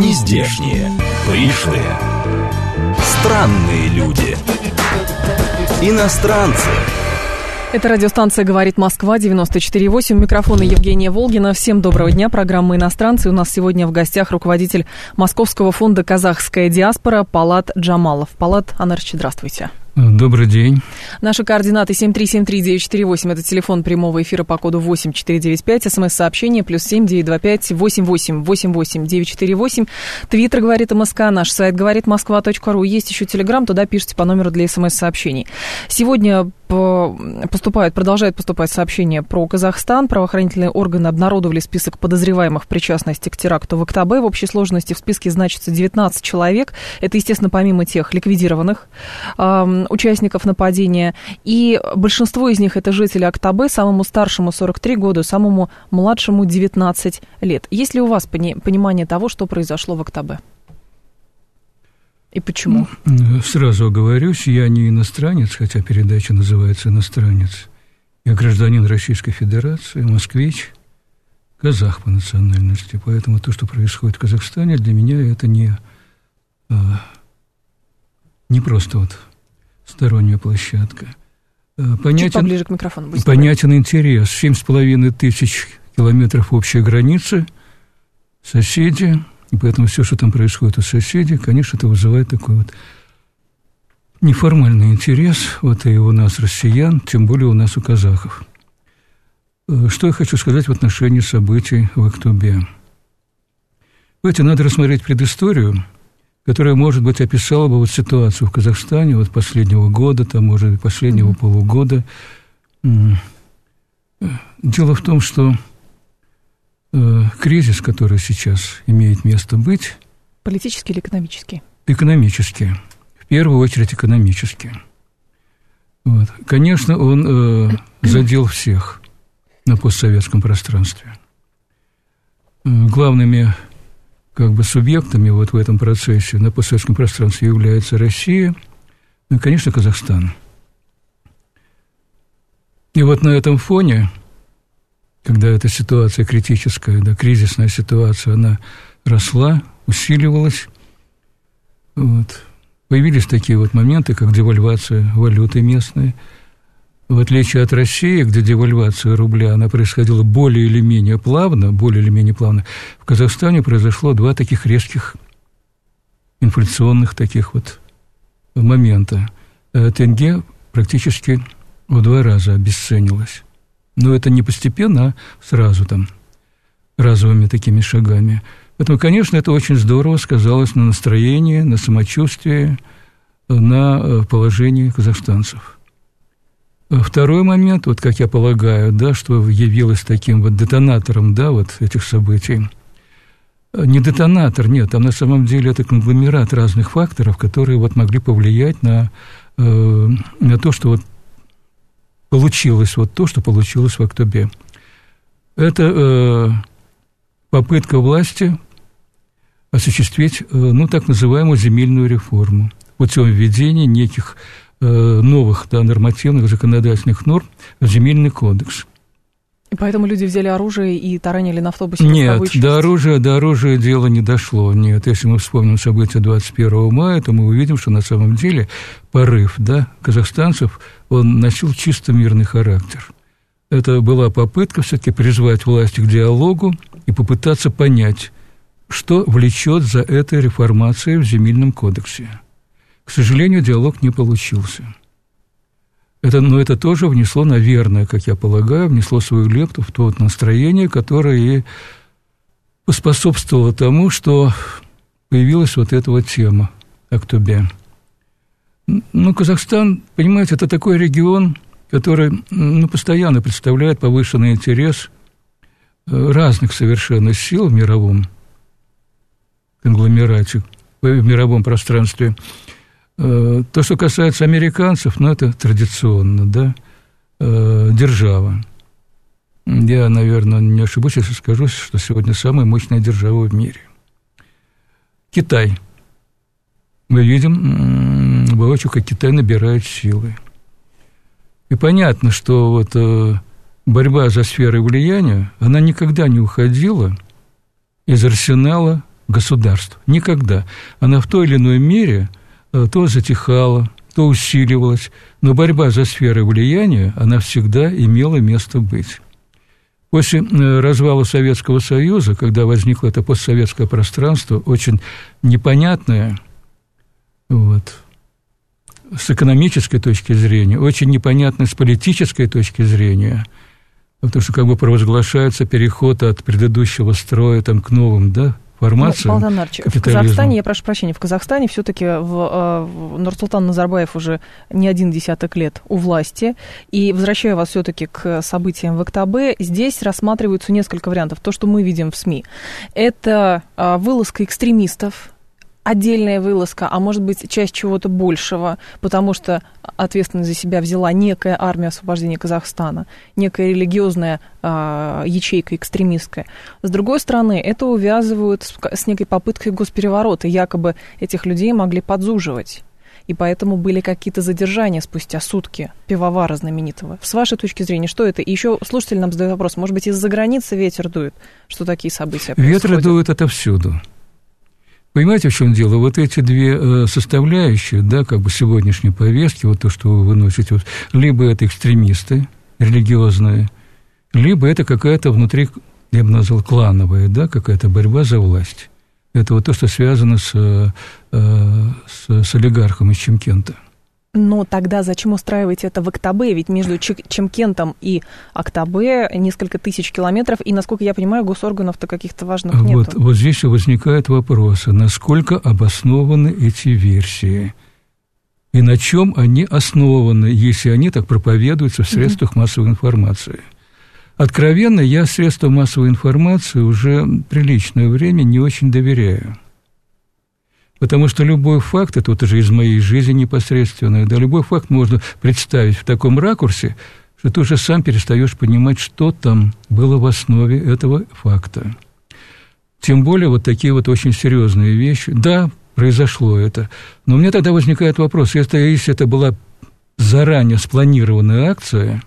нездешние, пришлые, странные люди, иностранцы. Это радиостанция «Говорит Москва», 94,8. Микрофон Евгения Волгина. Всем доброго дня. Программа «Иностранцы». У нас сегодня в гостях руководитель Московского фонда «Казахская диаспора» Полат Джамалов. Полат Анарыч, здравствуйте. Добрый день. Наши координаты 7373948, это телефон прямого эфира по коду 8495, смс-сообщение +7 925 88 88 948, твиттер «Говорит МСК», наш сайт «Говорит Москва.ру», есть еще телеграм, туда пишите по номеру для смс-сообщений. Сегодня продолжают поступать сообщения про Казахстан. Правоохранительные органы обнародовали список подозреваемых в причастности к теракту в Актабе. В общей сложности в списке значится 19 человек. Это, естественно, помимо тех ликвидированных участников нападения. И большинство из них это жители Актабе, самому старшему 43 года, самому младшему 19 лет. Есть ли у вас понимание того, что произошло в Актабе? И почему? Сразу оговорюсь, я не иностранец, хотя передача называется «Иностранец». Я гражданин Российской Федерации, москвич, казах по национальности. Поэтому то, что происходит в Казахстане, для меня это не просто вот сторонняя площадка. Чуть поближе к микрофону. Понятен интерес. 7,5 тысяч километров общей границы, соседи. И поэтому все, что там происходит у соседей, конечно, это вызывает такой вот неформальный интерес, вот и у нас, россиян, тем более у нас, у казахов. Что я хочу сказать в отношении событий в Актубе. Знаете, надо рассмотреть предысторию, которая, может быть, описала бы вот ситуацию в Казахстане вот последнего года, там, может быть, последнего полугода. Дело в том, что кризис, который сейчас имеет место быть... Политический или экономический? Экономический. В первую очередь экономический. Вот. Конечно, он задел всех на постсоветском пространстве. Главными субъектами вот в этом процессе на постсоветском пространстве является Россия, ну и, конечно, Казахстан. И вот на этом фоне, когда эта ситуация критическая, да, кризисная ситуация, она росла, усиливалась, вот, появились такие вот моменты, как девальвация валюты местной. В отличие от России, где девальвация рубля, она происходила более или менее плавно, в Казахстане произошло два таких резких инфляционных таких вот момента. Тенге практически в 2 раза обесценилась. Но это не постепенно, а сразу там, разовыми такими шагами. Поэтому, конечно, это очень здорово сказалось на настроении, на самочувствии, на положении казахстанцев. Второй момент, вот как я полагаю, да, что явилось таким вот детонатором, да, вот этих событий. Не детонатор, нет, там на самом деле это конгломерат разных факторов, которые вот могли повлиять на то, что вот получилось вот то, что получилось в Актубе. Это попытка власти осуществить, так называемую земельную реформу путем введения неких новых, да, нормативных законодательных норм в земельный кодекс. И поэтому люди взяли оружие и таранили на автобусе? Нет, до оружия дело не дошло. Нет, если мы вспомним события 21 мая, то мы увидим, что на самом деле порыв, да, казахстанцев, он носил чисто мирный характер. Это была попытка все-таки призвать власти к диалогу и попытаться понять, что влечет за этой реформацией в земельном кодексе. К сожалению, диалог не получился. Это тоже внесло, наверное, как я полагаю, внесло свою лепту в то вот настроение, которое и поспособствовало тому, что появилась вот эта вот тема Актубе. Казахстан, понимаете, это такой регион, который постоянно представляет повышенный интерес разных совершенно сил в мировом конгломерате, в мировом пространстве. То, что касается американцев, это традиционно, да, держава. Я, наверное, не ошибусь, если скажу, что сегодня самая мощная держава в мире. Китай. Мы видим, воочию, как Китай набирает силы. И понятно, что вот борьба за сферы влияния, она никогда не уходила из арсенала государств. Никогда. Она в той или иной мере то затихала, то усиливалась, но борьба за сферы влияния, она всегда имела место быть. После развала Советского Союза, когда возникло это постсоветское пространство, очень непонятное, с экономической точки зрения, очень непонятное с политической точки зрения, потому что как бы провозглашается переход от предыдущего строя к новым, формациям. Балтан Нарч, в Казахстане, я прошу прощения, в Казахстане все-таки Нурсултан Назарбаев уже не 10 лет у власти, и возвращаю вас все-таки к событиям в ОКТБ, здесь рассматриваются несколько вариантов. То, что мы видим в СМИ, это вылазка экстремистов, отдельная вылазка, а может быть, часть чего-то большего, потому что ответственность за себя взяла некая армия освобождения Казахстана, некая религиозная ячейка экстремистская. С другой стороны, это увязывают с некой попыткой госпереворота. Якобы этих людей могли подзуживать. И поэтому были какие-то задержания спустя сутки пивовара знаменитого. С вашей точки зрения, что это? И еще слушатель нам задает вопрос, может быть, из-за границы ветер дует, что такие события происходят? Ветры дуют отовсюду. Понимаете, в чем дело? Вот эти две составляющие, сегодняшней повестки, то, что вы выносите, либо это экстремисты религиозные, либо это какая-то внутри, я бы назвал, клановая, какая-то борьба за власть. Это то, что связано с олигархом из Чимкента. Но тогда зачем устраивать это в Октябре? Ведь между Чимкентом и Октябре несколько тысяч километров, и, насколько я понимаю, госорганов-то каких-то важных нет. Вот здесь и возникает вопрос, насколько обоснованы эти версии, и на чем они основаны, если они так проповедуются в средствах массовой информации. Откровенно, я средствам массовой информации уже приличное время не очень доверяю. Потому что любой факт, это уже из моей жизни непосредственно, любой факт можно представить в таком ракурсе, что ты уже сам перестаешь понимать, что там было в основе этого факта. Тем более такие очень серьезные вещи. Да, произошло это, но у меня тогда возникает вопрос, если это была заранее спланированная акция,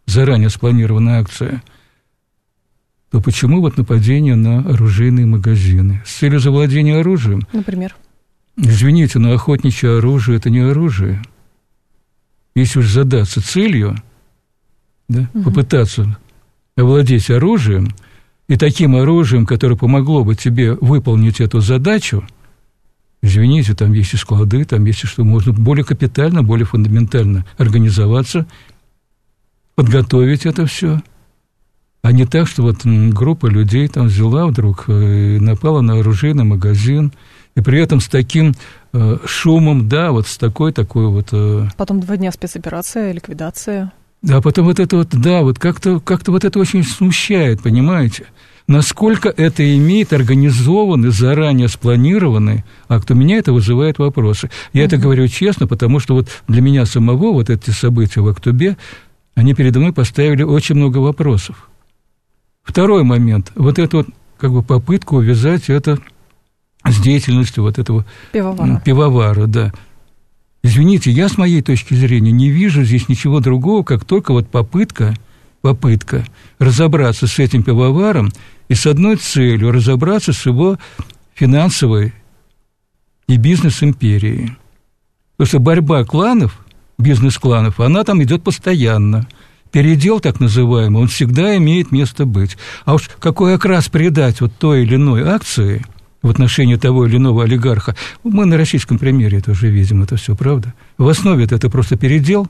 то почему нападение на оружейные магазины? С целью завладения оружием? Например? Извините, но охотничье оружие – это не оружие. Если уж задаться целью, попытаться овладеть оружием, и таким оружием, которое помогло бы тебе выполнить эту задачу, извините, там есть и склады, там есть и что, можно более капитально, более фундаментально организоваться, подготовить это все, а не так, что группа людей там взяла вдруг и напала на оружейный магазин, и при этом с таким шумом, с такой. Потом 2 дня спецоперация, ликвидация. Да, потом как-то это очень смущает, понимаете? Насколько это имеет организованный, заранее спланированный акт. У меня это вызывает вопросы. Я это говорю честно, потому что для меня самого эти события в Октябре, они передо мной поставили очень много вопросов. Второй момент. Эту попытку увязать это с деятельностью этого пивовара, да. Извините, я с моей точки зрения не вижу здесь ничего другого, как только попытка разобраться с этим пивоваром и с одной целью разобраться с его финансовой и бизнес-империей. Потому что борьба кланов, бизнес-кланов, она там идет постоянно. Передел, так называемый, он всегда имеет место быть. А уж какой окрас придать той или иной акции в отношении того или иного олигарха, мы на российском примере это уже видим, это все, правда? В основе это просто передел.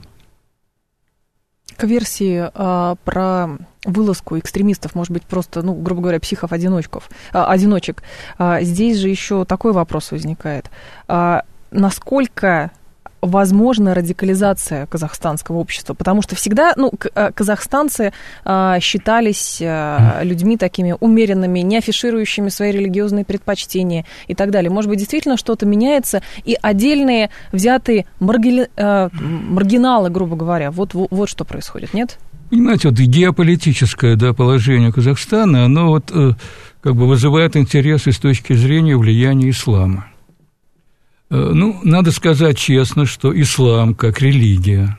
К версии про вылазку экстремистов, может быть, просто, грубо говоря, психов-одиночек, здесь же еще такой вопрос возникает. Насколько возможна радикализация казахстанского общества, потому что всегда, казахстанцы считались людьми такими умеренными, не афиширующими свои религиозные предпочтения и так далее. Может быть, действительно что-то меняется, и отдельные взятые маргиналы, грубо говоря, вот что происходит, нет? Понимаете, геополитическое положение Казахстана, оно вызывает интересы с точки зрения влияния ислама. Надо сказать честно, что ислам как религия,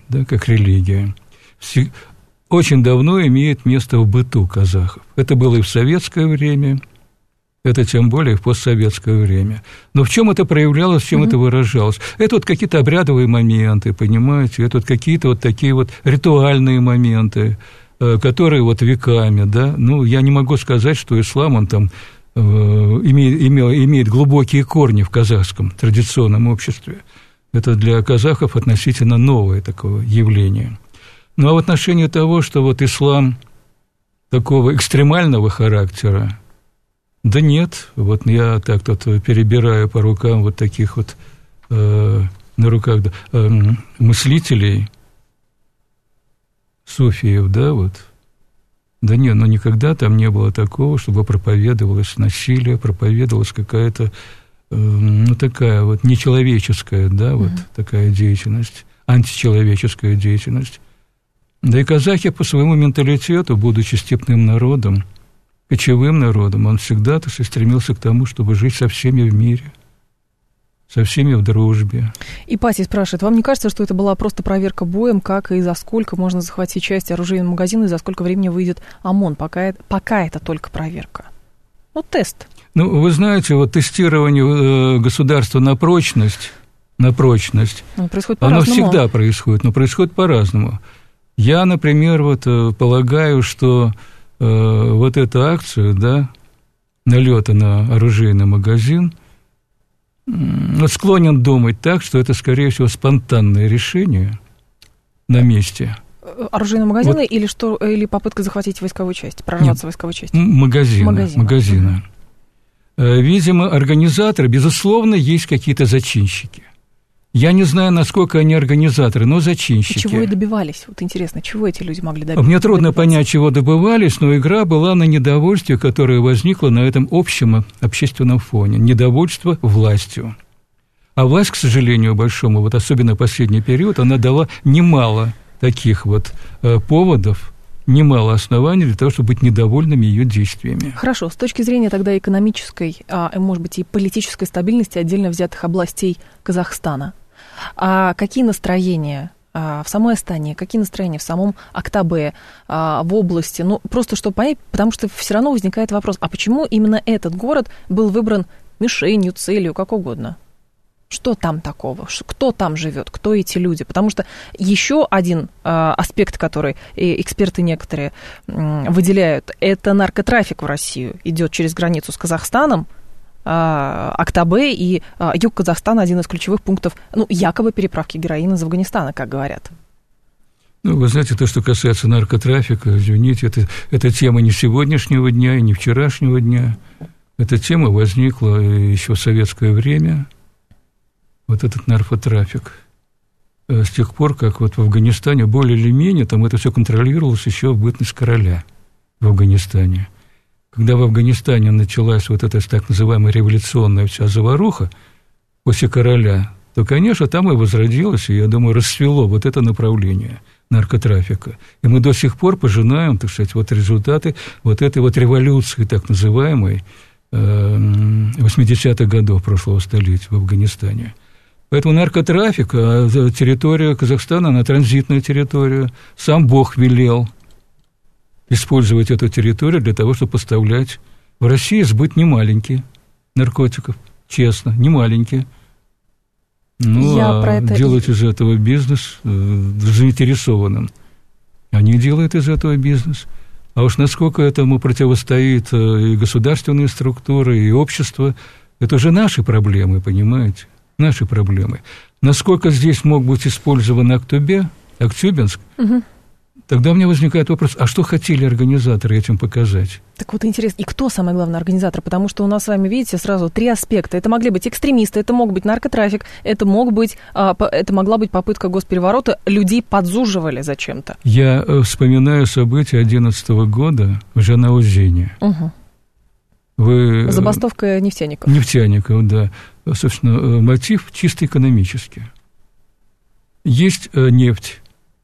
очень давно имеет место в быту казахов. Это было и в советское время, Это тем более в постсоветское время. Но в чем это проявлялось, в чем это выражалось? Это вот какие-то обрядовые моменты, понимаете? Это вот какие-то вот такие вот ритуальные моменты, которые вот веками, да? Ну, я не могу сказать, что ислам, он там имеет глубокие корни в казахском традиционном обществе. Это для казахов относительно новое такое явление. Ну, а в отношении того, что вот ислам такого экстремального характера, да нет, вот я так тут перебираю по рукам вот таких вот на руках мыслителей, суфиев, да, вот. Да нет, ну никогда там не было такого, чтобы проповедовалось насилие, проповедовалась какая-то, ну такая вот нечеловеческая, да, вот такая деятельность, античеловеческая деятельность. Да и казахи по своему менталитету, будучи степным народом, кочевым народом, он всегда стремился к тому, чтобы жить со всеми в мире, со всеми в дружбе. И Пати спрашивает, вам не кажется, что это была просто проверка боем, как и за сколько можно захватить часть оружейного магазина, и за сколько времени выйдет ОМОН, пока это только проверка? Ну, тест. Ну, вы знаете, вот тестирование государства на прочность, происходит по-разному. Оно всегда происходит, но происходит по-разному. Я, например, вот полагаю, что вот эту акцию, да, налета на оружейный магазин, склонен думать так, что это, скорее всего, спонтанное решение на месте. Оружейного магазина вот. или попытка захватить войсковую часть, прорваться в войсковую часть? Магазина. Видимо, организаторы, безусловно, есть какие-то зачинщики. Я не знаю, насколько они организаторы, но зачинщики. И чего и добивались? Вот интересно, чего эти люди могли добиться? Мне трудно понять, чего добывались, но игра была на недовольстве, которое возникло на этом общем общественном фоне. Недовольство властью. А власть, к сожалению, большому, вот особенно последний период, она дала немало таких вот поводов, немало оснований для того, чтобы быть недовольными ее действиями. Хорошо, с точки зрения тогда экономической, может быть, и политической стабильности отдельно взятых областей Казахстана, а какие настроения в самой Астане, какие настроения в самом Актабе, в области? Ну, просто чтобы понять, потому что все равно возникает вопрос, а почему именно этот город был выбран мишенью, целью, как угодно? Что там такого? Кто там живет? Кто эти люди? Потому что еще один аспект, который эксперты некоторые выделяют, это наркотрафик в Россию. Идет через границу с Казахстаном, Актабе и юг Казахстана один из ключевых пунктов, ну, якобы переправки героина из Афганистана, как говорят. Ну, вы знаете, то, что касается наркотрафика, извините, это тема не сегодняшнего дня и не вчерашнего дня. Эта тема возникла еще в советское время, вот этот наркотрафик. С тех пор, как вот в Афганистане более или менее там это все контролировалось еще в бытность короля в Афганистане. Когда в Афганистане началась вот эта так называемая революционная вся заваруха после короля, то, конечно, там и возродилось, и, я думаю, расцвело вот это направление наркотрафика. И мы до сих пор пожинаем, так сказать, вот результаты вот этой вот революции, так называемой, 80-х годов прошлого столетия в Афганистане. Поэтому наркотрафик, территория Казахстана, она транзитная территория, сам Бог велел использовать эту территорию для того, чтобы поставлять. В России сбыт немаленький наркотиков, честно, немаленький. Ну, делать из этого бизнес заинтересованным. Они делают из этого бизнес. А уж насколько этому противостоит и государственные структуры, и общество, это уже наши проблемы, понимаете? Наши проблемы. Насколько здесь мог быть использован Актюбинск, тогда у меня возникает вопрос, а что хотели организаторы этим показать? Так вот интересно, и кто самый главный организатор? Потому что у нас с вами, видите, сразу три аспекта. Это могли быть экстремисты, это мог быть наркотрафик, это могла быть попытка госпереворота, людей подзуживали зачем-то. Я вспоминаю события 2011 года в Жанаузене. Забастовка нефтяников. Нефтяников, да. Собственно, мотив чисто экономический. Есть нефть.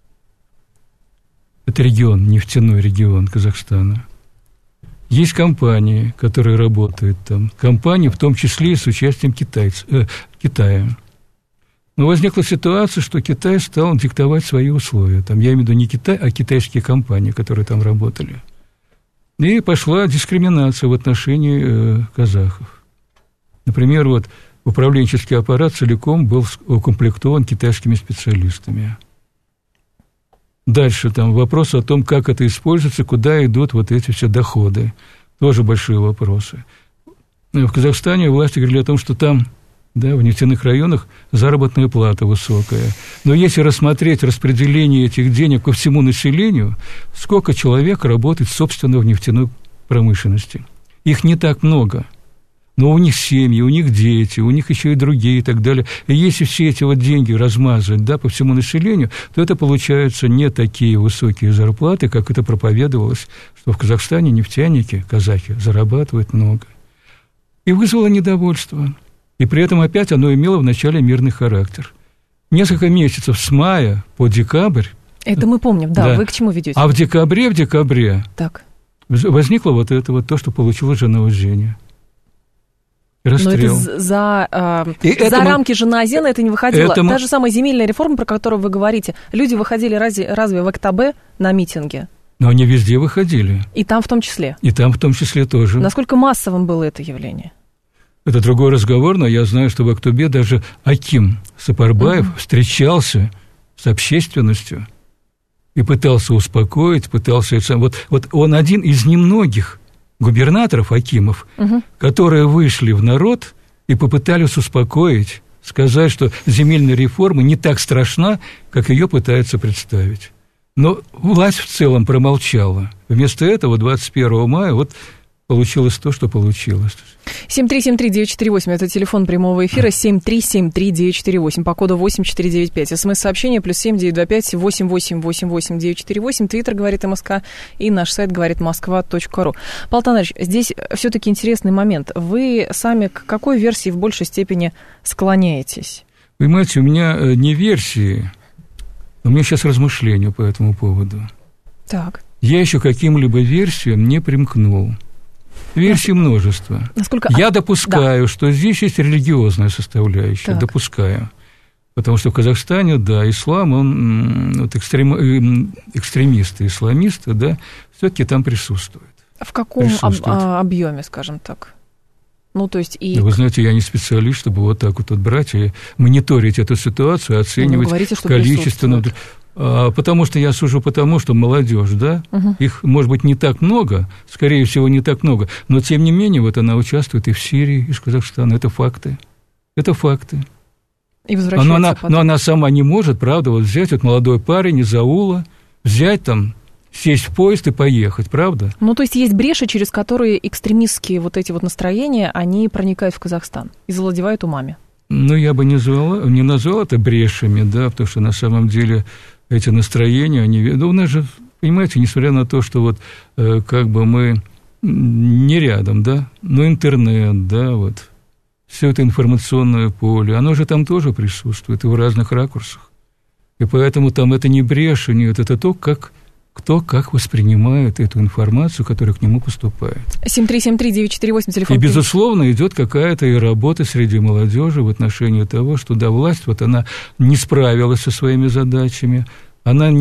Это регион, нефтяной регион Казахстана. Есть компании, которые работают там. Компании, в том числе и с участием Китая. Но возникла ситуация, что Китай стал диктовать свои условия. Там, я имею в виду не Китай, а китайские компании, которые там работали. И пошла дискриминация в отношении казахов. Например, вот управленческий аппарат целиком был укомплектован китайскими специалистами. Дальше там вопрос о том, как это используется, куда идут вот эти все доходы. Тоже большие вопросы. В Казахстане власти говорили о том, что там, да, в нефтяных районах заработная плата высокая. Но если рассмотреть распределение этих денег по всему населению, сколько человек работает, собственно, в нефтяной промышленности? Их не так много. Но у них семьи, у них дети, у них еще и другие и так далее. И если все эти вот деньги размазать, да, по всему населению, то это получаются не такие высокие зарплаты, как это проповедовалось, что в Казахстане нефтяники, казахи, зарабатывают много. И вызвало недовольство. И при этом опять оно имело вначале мирный характер. Несколько месяцев с мая по декабрь. Это мы помним, да. Вы к чему ведете? А в декабре так. возникло вот это вот то, что получила жена Узеня. Расстрел. Но это за рамки Жанаозена это не выходило. Та же самая земельная реформа, про которую вы говорите. Люди выходили разве в ОКТБ на митинги? Но они везде выходили. И там в том числе? И там в том числе тоже. Насколько массовым было это явление? Это другой разговор, но я знаю, что в Актобе даже Аким Сапарбаев встречался с общественностью и пытался успокоить, Вот он один из немногих губернаторов, акимов, которые вышли в народ и попытались успокоить, сказать, что земельная реформа не так страшна, как ее пытаются представить. Но власть в целом промолчала. Вместо этого 21 мая вот получилось то, что получилось. 7373948, это телефон прямого эфира, 7373948, по коду 8495. СМС-сообщение +7 925 8888 948. Твиттер говорит МСК и наш сайт говорит москва.ру. Павел Танарович, здесь все-таки интересный момент. Вы сами к какой версии в большей степени склоняетесь? Понимаете, у меня не версии, у меня сейчас размышления по этому поводу. Так. Я еще к каким-либо версиям не примкнул. Версий множество. Я допускаю, что здесь есть религиозная составляющая. Так. Допускаю. Потому что в Казахстане, да, ислам, он вот экстремисты, исламисты, да, все-таки там присутствует. В каком объеме, скажем так? Ну, то есть и... Вы знаете, я не специалист, чтобы вот так вот брать и мониторить эту ситуацию, оценивать количественно. Потому что я сужу потому, что молодежь, да, их, может быть, не так много, скорее всего, не так много, но, тем не менее, вот она участвует и в Сирии, и в Казахстане. Это факты. Это факты. И возвращается потом. Но она сама не может, правда, вот взять вот молодой парень из аула, взять там, сесть в поезд и поехать, правда? Ну, то есть есть бреши, через которые экстремистские вот эти вот настроения, они проникают в Казахстан и завладевают умами. Ну, я бы не назвал это брешами, да, потому что на самом деле эти настроения, они... Ну, у нас же, понимаете, несмотря на то, что вот как бы мы не рядом, да, но интернет, да, вот, все это информационное поле, оно же там тоже присутствует и в разных ракурсах. И поэтому там это не брешь, нет, это то, как... Кто как воспринимает эту информацию, которая к нему поступает. 7373948, телефон. И, безусловно, идет какая-то и работа среди молодежи в отношении того, что, да, власть, вот она не справилась со своими задачами, она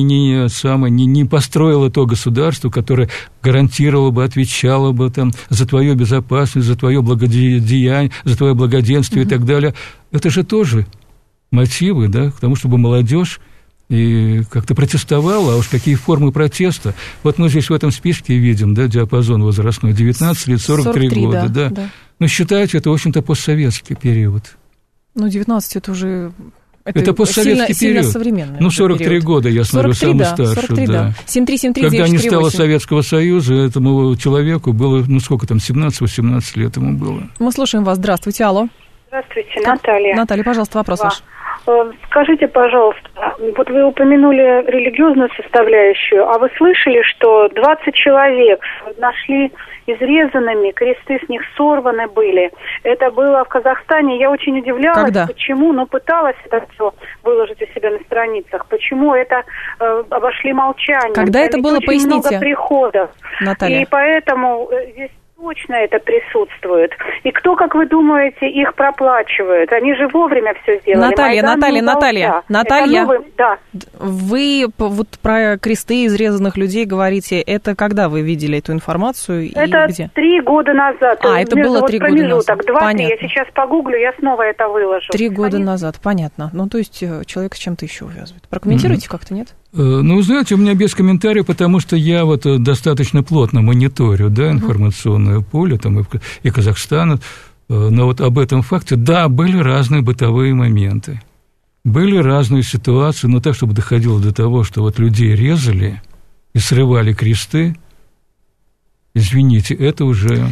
не построила то государство, которое гарантировало бы, отвечало бы там, за твою безопасность, за твое благодеяние, за твое благоденствие и так далее. Это же тоже мотивы, да, к тому, чтобы молодежь и как-то протестовала, а уж какие формы протеста. Вот мы здесь в этом списке видим, да, диапазон возрастной, 19 лет, 43 года, да. Но считайте, это, в общем-то, постсоветский период. Ну, 19 это уже... Это постсоветский период. Сильно современный. Ну, 43 период. Года, я смотрю, 43, самый старший. 43, да. 7373948. Когда не стало Советского Союза, этому человеку было, ну, сколько там, 17-18 лет ему было. Мы слушаем вас. Здравствуйте, алло. Здравствуйте, Наталья. Наталья, пожалуйста, вопрос ваш. Скажите, пожалуйста, вот вы упомянули религиозную составляющую, а вы слышали, что 20 человек нашли изрезанными, кресты с них сорваны были? Это было в Казахстане. Я очень удивлялась, почему, но пыталась это все выложить у себя на страницах. Почему это обошли молчанием? Когда это было, очень поясните. Много приходов. Наталья. И поэтому здесь Точно это присутствует. И кто, как вы думаете, их проплачивает? Они же вовремя все сделали. Наталья. Да. Вы вот про кресты изрезанных людей говорите. Это когда вы видели эту информацию? Это и где? 3 года назад. Это было 3 года назад. 2-3. Я сейчас погуглю, я снова это выложу. 3 года назад, понятно. Ну, то есть человек с чем-то еще увязывает. Прокомментируйте как-то, нет? Ну, знаете, у меня без комментариев, потому что я вот достаточно плотно мониторю, да, информационное поле, там и Казахстана, но вот об этом факте, да, были разные бытовые моменты, были разные ситуации, но так, чтобы доходило до того, что вот людей резали и срывали кресты, извините, это уже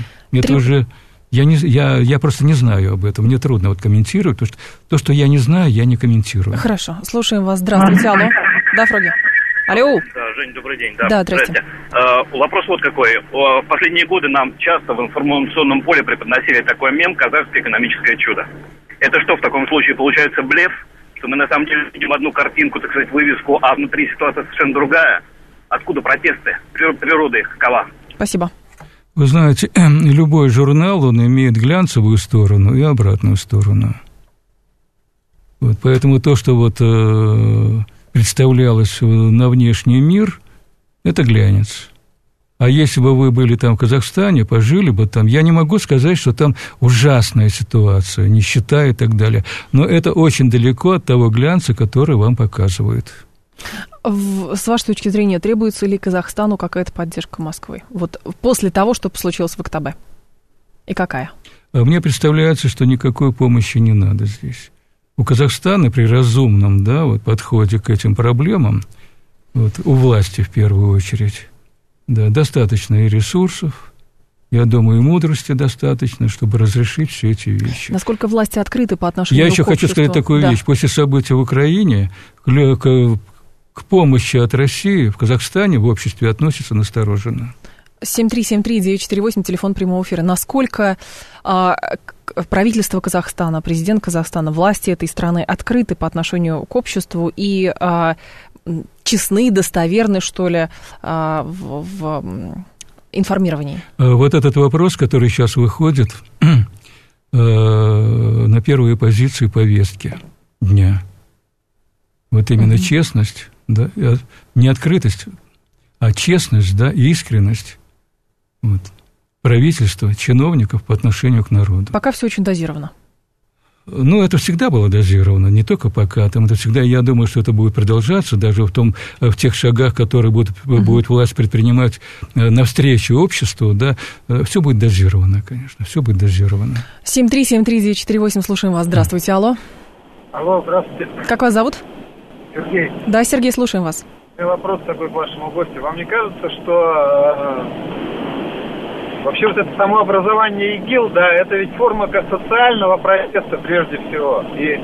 я просто не знаю об этом, мне трудно вот комментировать, потому что то, что я не знаю, я не комментирую. Хорошо, слушаем вас, здравствуйте, алло. Да, Фроги. Алло. Да, Жень, добрый день. Да, здрасте. Вопрос вот какой. В последние годы нам часто в информационном поле преподносили такой мем «Казахское экономическое чудо». Это что в таком случае получается блеф? Что мы на самом деле видим одну картинку, так сказать, вывеску, а внутри ситуация совершенно другая? Откуда протесты? Природа их какова? Спасибо. Вы знаете, любой журнал, он имеет глянцевую сторону и обратную сторону. Вот, поэтому то, что вот представлялось на внешний мир, это глянец. А если бы вы были там в Казахстане, пожили бы там, я не могу сказать, что там ужасная ситуация, нищета и так далее, но это очень далеко от того глянца, который вам показывают. С вашей точки зрения, требуется ли Казахстану какая-то поддержка Москвы? Вот после того, что случилось в октябре. И какая? Мне представляется, что никакой помощи не надо здесь. У Казахстана при разумном, да, вот, подходе к этим проблемам, вот, у власти в первую очередь, да, достаточно и ресурсов, я думаю, и мудрости достаточно, чтобы разрешить все эти вещи. Насколько власти открыты по отношению к обществу? Я еще хочу сказать такую вещь. После событий в Украине к помощи от России в Казахстане в обществе относятся настороженно. 7373948, телефон прямого эфира. Насколько правительство Казахстана, президент Казахстана, власти этой страны открыты по отношению к обществу и честны, достоверны, что ли, в информировании? Вот этот вопрос, который сейчас выходит на первые позиции повестки дня. Вот именно честность, да, не открытость, а честность, да, и искренность вот, правительства, чиновников по отношению к народу. Пока все очень дозировано. Ну, это всегда было дозировано, не только пока. Там это всегда, я думаю, что это будет продолжаться, даже в тех шагах, которые будет власть предпринимать навстречу обществу, да, все будет дозировано, конечно, все будет дозировано. 7373948, слушаем вас. Здравствуйте, алло. Алло, здравствуйте. Как вас зовут? Сергей. Да, Сергей, слушаем вас. Вопрос такой к вашему гостю. Вам не кажется, что вообще вот это самообразование ИГИЛ, да, это ведь форма социального протеста прежде всего. И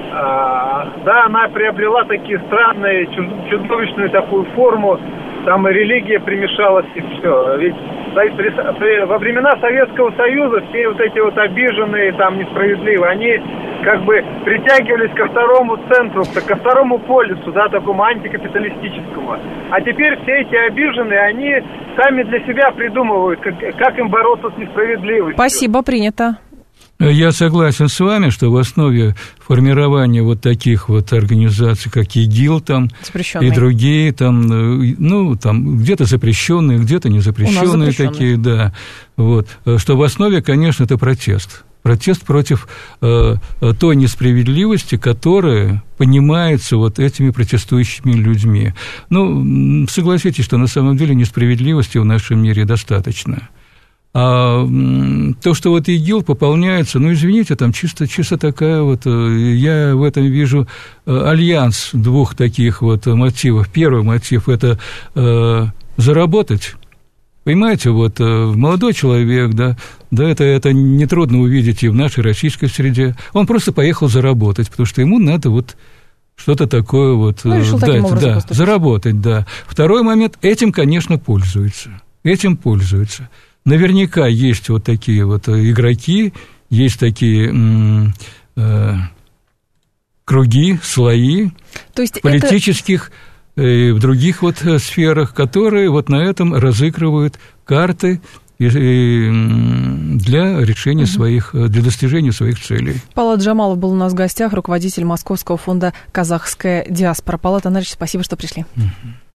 да, она приобрела такие странные, чудовищную такую форму, там и религия примешалась, и все. Ведь во времена Советского Союза все вот эти вот обиженные, там, несправедливые, они как бы притягивались ко второму центру, ко второму полюсу, да, такому антикапиталистическому. А теперь все эти обиженные, они сами для себя придумывают, как им бороться с несправедливостью. Спасибо, принято. Я согласен с вами, что в основе формирования вот таких вот организаций, как ИГИЛ там, и другие, там, ну, там где-то запрещенные, где-то не запрещенные такие, да, вот, что в основе, конечно, это протест. Протест против той несправедливости, которая понимается вот этими протестующими людьми. Ну, согласитесь, что на самом деле несправедливости в нашем мире достаточно. А то, что вот ИГИЛ пополняется, ну, извините, там чисто такая вот, я в этом вижу альянс двух таких вот мотивов. Первый мотив – это заработать. Понимаете, вот молодой человек, да, это нетрудно увидеть и в нашей российской среде. Он просто поехал заработать, потому что ему надо вот что-то такое вот дать, заработать, да. Второй момент – этим, конечно, пользуются. Наверняка есть вот такие вот игроки, есть такие круги, слои в политических и в других вот сферах, которые вот на этом разыгрывают карты для решения для достижения своих целей. Палат Джамалов был у нас в гостях, руководитель Московского фонда «Казахская диаспора». Палат Анарьевич, спасибо, что пришли.